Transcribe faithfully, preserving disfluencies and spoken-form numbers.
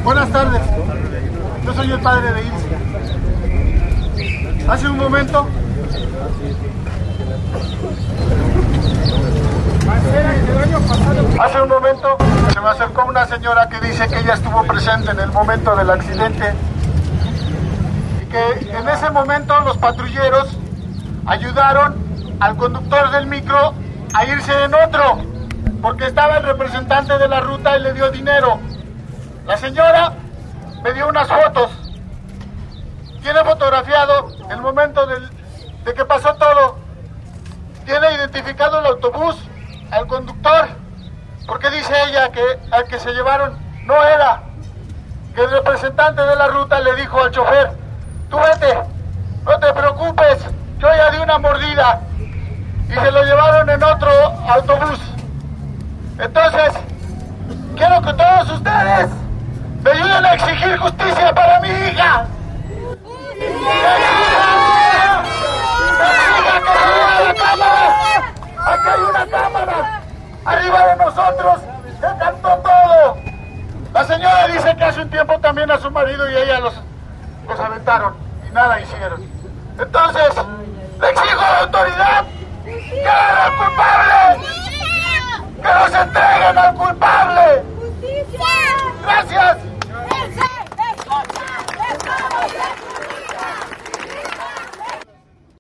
Buenas tardes, yo soy el padre de Ilse. Hace un momento Hace un momento se me acercó una señora que dice que ella estuvo presente en el momento del accidente y que en ese momento los patrulleros ayudaron al conductor del micro a irse en otro, porque estaba el representante de la ruta y le dio dinero. La señora me dio unas fotos. Tiene fotografiado el momento del, de que pasó todo. Tiene identificado el autobús, al conductor, porque dice ella que al que se llevaron no era. Que el representante de la ruta le dijo al chofer: tú vete, no te preocupes, yo ya di una mordida. Y se lo llevaron en otro autobús. Entonces, quiero que todos ustedes me ayuden a exigir justicia para mi hija. ¡Que exija! ¡Que exija que se vea la cámara! ¡Aquí hay una cámara! ¡Arriba de nosotros! ¡Se cantó todo! La señora dice que hace un tiempo también a su marido y ella los, los aventaron y nada hicieron. Entonces, le exijo a la autoridad que hagan al culpable, que nos entreguen al culpable.